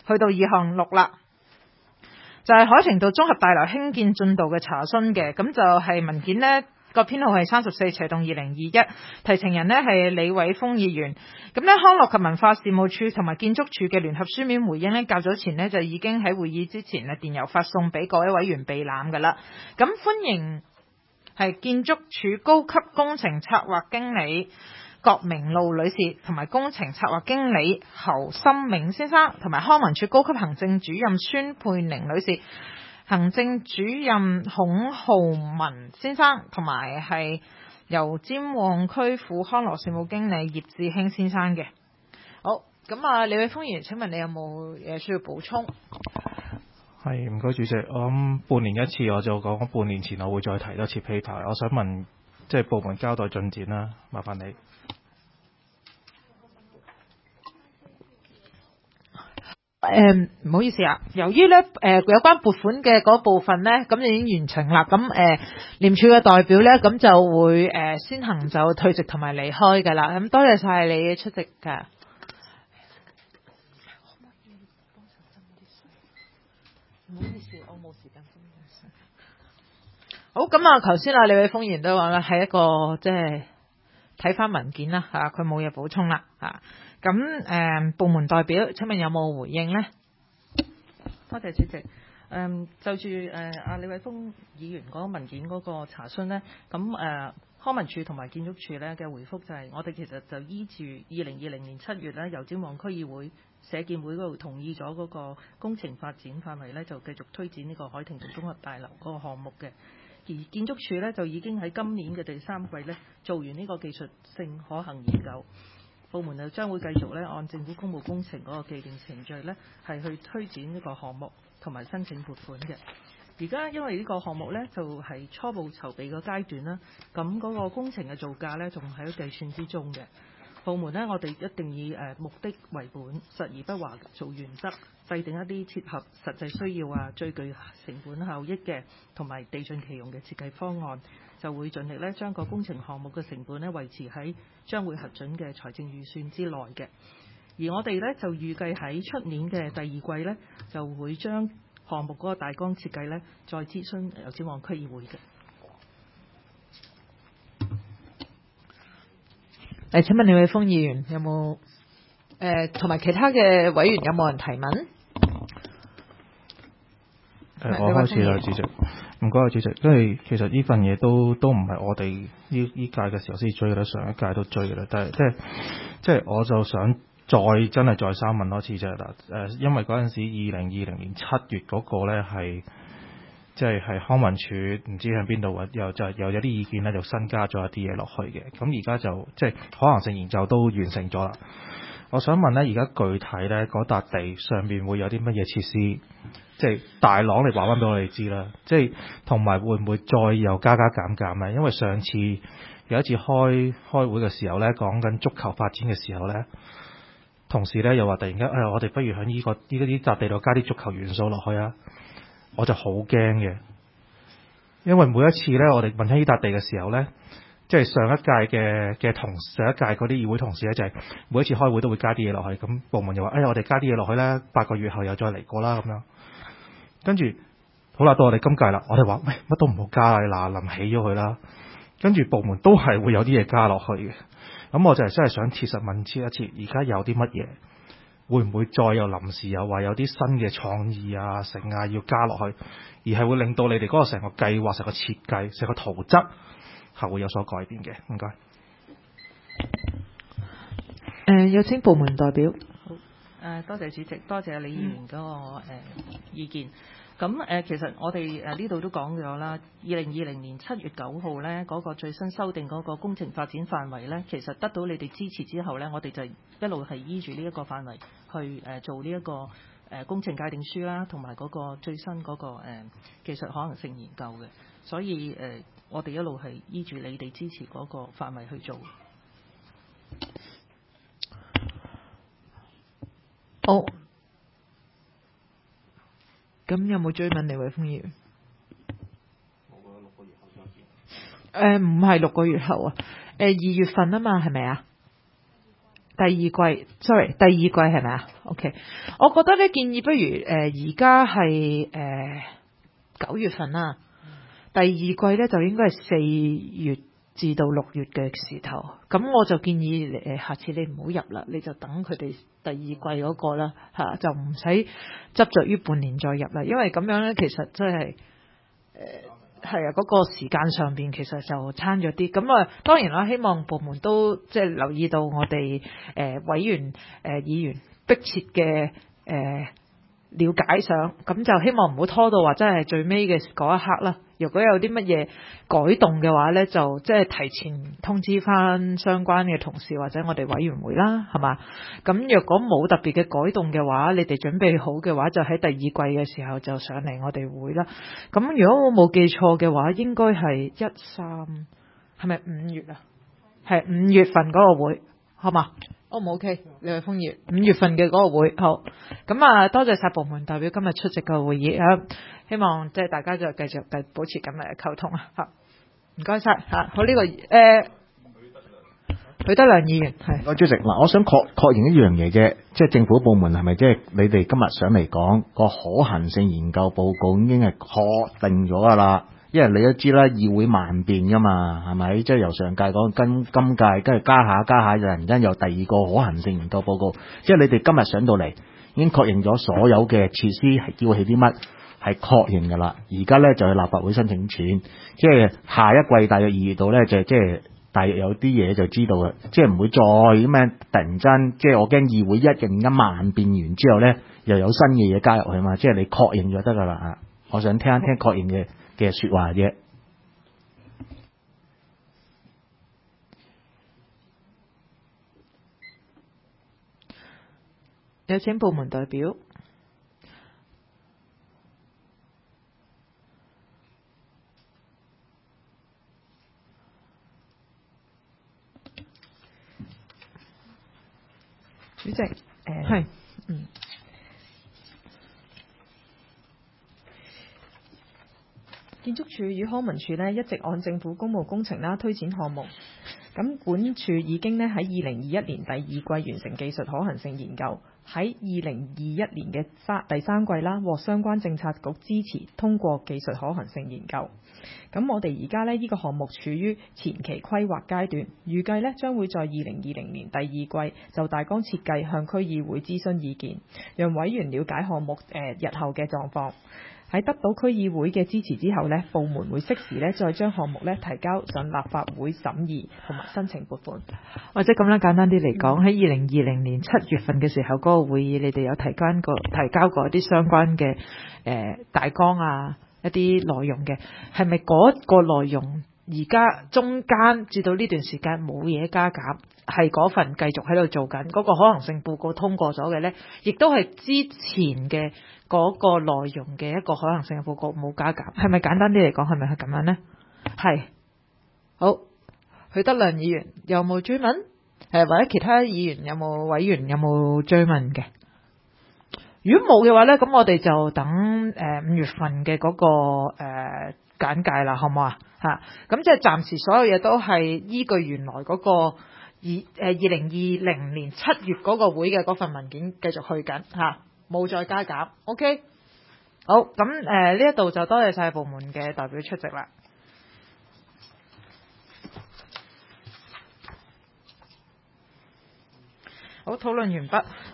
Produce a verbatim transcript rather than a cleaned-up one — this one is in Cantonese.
去到二項六啦，就係、是、海澂道綜合大樓興建進度嘅查詢嘅，咁就係文件呢個編號係三十四斜洞二零二一，提呈人呢係李偉峰議員。咁呢康樂及文化事務處同埋建築署嘅聯合書面回應呢，較早前呢就已經喺會議之前呢電郵發送俾各位委員備覽噶啦。咁歡迎係建築署高級工程策劃經理郭明路女士同埋工程策劃經理侯森銘先生，同埋康文署高級行政主任孫佩玲女士、行政主任孔浩文先生，同埋係由尖旺區副康樂事務經理葉志興先生嘅。好，咁啊，李偉峰議員，請問你有冇嘢需要補充？ 係，唔該主席。我諗半年一次，我就講半年前我會再提多次 paper。我想問，即係部門交代進展啦，麻煩你。 誒，唔好意思啊，由於咧誒有關撥款嘅嗰部分咧，咁已經完成啦。咁誒廉署嘅代表咧，咁就會誒先行就退席同埋離開噶啦。咁多謝晒你嘅出席噶。唔好意思，我冇時間分享。好，咁啊，頭先啊李偉峰議員都話啦，係一個即係睇翻文件啦嚇，佢冇嘢補充啦嚇。咁誒、呃、部門代表，請問有冇回應呢？ 多謝主席。誒、嗯、就住誒阿李偉峰議員嗰個文件嗰個查詢呢，咁誒、呃、康文署同埋建築署呢嘅回覆就係、是，我哋其實就依住二零二零年七月呢，由尖旺區議會社建會嗰度同意咗嗰個工程發展範圍呢，就繼續推展呢個海澂道綜合大樓嗰個項目嘅。而建築署呢，就已經喺今年嘅第三季呢，做完呢個技術性可行研究。部門就將會繼續咧按政府公務工程嗰個既定程序咧，係去推展呢個項目同埋申請撥款嘅。而家因為呢個項目咧就係初步籌備嘅階段啦，咁嗰個工程嘅造價咧仲喺計算之中嘅。部門呢，我哋一定以誒目的為本，實而不華做原則，制定一啲切合實際需要啊、最具成本效益嘅同埋地盡其用嘅設計方案，就會盡力咧將個工程項目嘅成本咧維持喺將會核准嘅財政預算之內嘅。而我哋咧就預計喺出年嘅第二季咧就會將項目嗰個大綱設計咧再諮詢由尖旺區議會嘅。 誒，請問李偉峰議員有冇誒同埋其他嘅委員有冇人提問？ 誒，我開始啦，主席。唔該，主席。因為其實呢份嘢都都唔係我哋呢呢屆嘅時候先追嘅，上一屆都追嘅啦。但係即係即係，我就想再真係再三問多次啫啦。誒，因為嗰陣時二零二零年七月嗰個咧係即係係康文署唔知喺邊度揾，又就又有啲意見咧，就新加咗一啲嘢落去嘅。咁而家就即係可行性研究都完成咗啦。我想問咧，而家具體咧嗰笪地上面會有啲乜嘢設施？即係大朗，你話翻俾我哋知啦。即係同埋會唔會再又加加減減咧？因為上次有一次開開會嘅時候咧，講緊足球發展嘅時候咧，同事咧又話突然間，哎呀，我哋不如喺呢、這個呢啲笪地度加啲足球元素落去啊！我就好驚嘅，因為每一次咧，我哋問起呢笪地嘅時候咧，即係上一屆嘅嘅同上一屆嗰啲議會同事咧，就係每一次開會都會加啲嘢落去。咁部門又話，哎呀，我哋加啲嘢落去咧，八個月後又再嚟過啦咁樣。跟住好啦，到我哋今屆啦，我哋話喂，乜都唔好加啦，嗱臨起咗佢啦。跟住部門都係會有啲嘢加落去嘅。咁我就係真係想切實問切一切，而家有啲乜嘢，會唔會再有臨時又話有啲新嘅創意啊、成啊要加落去，而係會令到你哋嗰個成個計劃、成個設計、成個圖則係會有所改變嘅。唔該。誒、 呃，有請部門代表。 好，誒、呃，多謝主席，多謝李議員嗰、那個誒、呃、意見。咁誒、呃，其實我哋誒呢度都講咗啦，二零二零年七月九號咧嗰個最新修訂嗰個工程發展範圍咧，其實得到你哋支持之後咧，我哋就一路係依住呢一個範圍去誒、呃、做呢、這、一個誒、呃、工程界定書啦，同埋嗰個最新嗰、那個誒、呃、技術可能性研究嘅，所以誒、呃、我哋一路係依住你哋支持嗰個範圍去做。 好。咁有冇追問李偉峰議員？ 我覺得六個月後再見。 誒，唔係六個月後啊，誒、呃、二月份啊嘛，係咪啊？ 第二季，sorry，第二季係咪啊 ？OK，我覺得咧建議不如誒而家係誒九月份啦，第二季咧就應該係四月至到六月嘅時頭。咁我就建議誒、呃、下次你唔好入啦，你就等佢哋第二季嗰個啦嚇，就唔使執着於半年再入啦，因為咁樣咧其實真係誒。呃係啊，嗰、那個時間上邊其實就差咗啲。咁啊，當然啦，希望部門都即係留意到我哋誒、呃、委員誒、呃、議員迫切嘅誒、呃、了解上，咁就希望唔好拖到話真係最尾嘅嗰一刻啦。如果有啲乜嘢改動嘅話呢，就即係提前通知翻相關嘅同事或者我哋委員會啦，係嘛？咁若果冇特別嘅改動嘅話，你哋準備好嘅話，就喺第二季嘅時候就上嚟我哋會啦。咁如果我冇記錯嘅話，應該係一三係咪五月啊？係五月份嗰個會，好嘛？O 唔 OK？李偉峰議員五月份嘅嗰個會，好。咁啊，多謝晒部門代表今日出席個會議啊！希望即係大家就繼續繼保持咁嘅溝通啊！嚇，唔該晒。嚇，好呢、這個誒，許德亮議員係。 我主席嗱，我想確確認一樣嘢啫，即係政府部門係咪即係你哋今日上嚟講個可行性研究報告已經係確定咗㗎啦？因為你都知啦，議會萬變㗎嘛，係咪？即係由上屆講跟今屆，跟住加下加下，突然間有第二個可行性研究報告，即係你哋今日上到嚟已經確認咗所有嘅設施係要起啲乜，係確認㗎啦。而家咧就去立法會申請錢，即係下一季大約二月度咧就即係大約有啲嘢就知道嘅，即係唔會再咁樣突然間，即係我驚議會一陣間萬變完之後咧又有新嘅嘢加入去嘛，即係你確認咗得㗎啦。我想聽一聽確認嘅嘅説話啫。 有請部門代表。 主席，誒、呃、 係，嗯。 建築署與康文署呢一直按政府公務工程啦推展項目，咁本署已經呢喺二零二一年第二季完成技術可行性研究，喺二零二一年嘅三第三季啦獲相關政策局支持通過技術可行性研究。咁我哋而家呢呢、這個項目處於前期規劃階段，預計呢將會在二零二零年第二季就大綱設計向區議會諮詢意見，讓委員了解項目誒、呃、日後嘅狀況。喺得到區議會嘅支持之後呢，部門會適時呢再將項目呢提交上立法會審議同埋申請撥款。 或者咁樣簡單啲嚟講，喺二零二零年七月份嘅時候嗰、那個會議，你哋有提交過提交過一啲相關嘅誒、呃、大綱啊，一啲內容嘅，係咪嗰個內容而家中間至到呢段時間冇嘢加減，係嗰份繼續喺度做緊嗰、那個可能性報告通過咗嘅呢？亦都係之前嘅嗰個內容嘅一個可能性嘅報告冇加減，係咪簡單啲嚟講係咪係咁樣呢？係。好，許德亮議員有冇追問？誒，或者其他議員有冇委員有冇追問嘅？如果冇嘅話呢，咁我哋就等誒五月份嘅嗰、那個誒、呃、簡介啦，好唔好啊？嚇，咁即係暫時所有嘢都係依據原來嗰、那個二誒二零二零年七月嗰個會嘅嗰份文件繼續去緊嚇，冇、啊、再加減。OK，好，咁誒呢一度就多謝晒部門嘅代表出席啦。好，討論完畢。